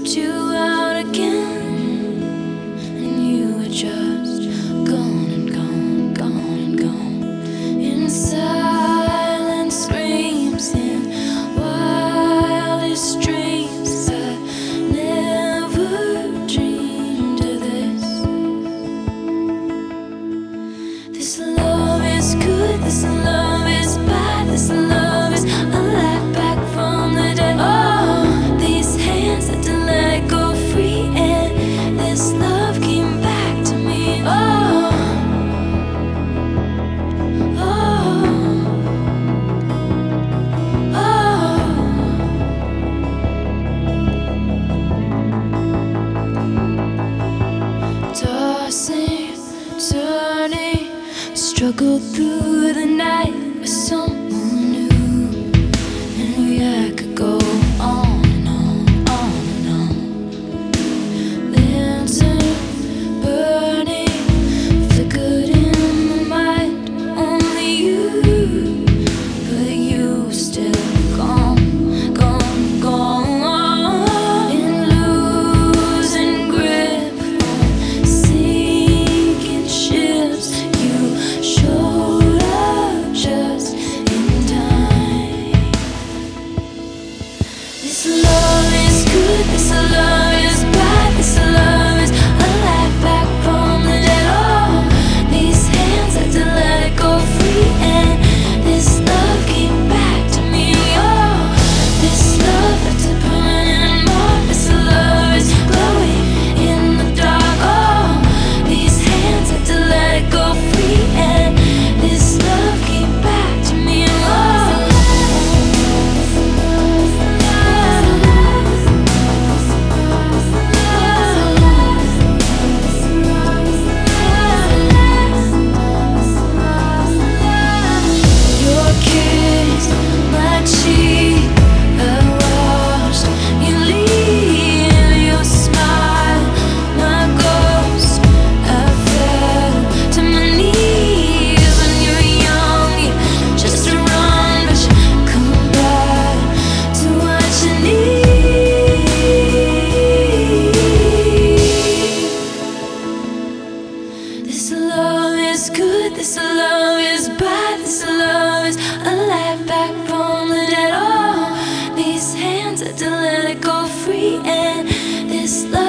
put you out again, and you were just gone and gone, gone and gone. In silent screams, in wildest dreams, I never dreamed of this. This love is good, this love is bad, this love is alive back from the dead. Oh, these hands had to let go free, and this love came back to me. Oh, oh, oh. Tossing, turning, struggled through the night with someone new. And I could go on and on and on. Lantern burning, flickered in my mind. Only you, but you were still gone, gone, gone. In losing grip on sinking ships, you showed up just in time. This love is good, this love is bad, this love is alive back from the dead. Oh, these hands had to let it go free, and this love came back to me. Oh, this love had to burn and more. This love is glowing in the dark. Oh, these hands had to let it go free, and this love came back to me. Your kiss, my cheek, I watched you leave. Your smile, my ghost, I fell to my knees. When you're young, you just run, but you come back to what you need. This love is good, this love is bad, this love is alive back from the dead. Oh, these hands had to let it go free, and this love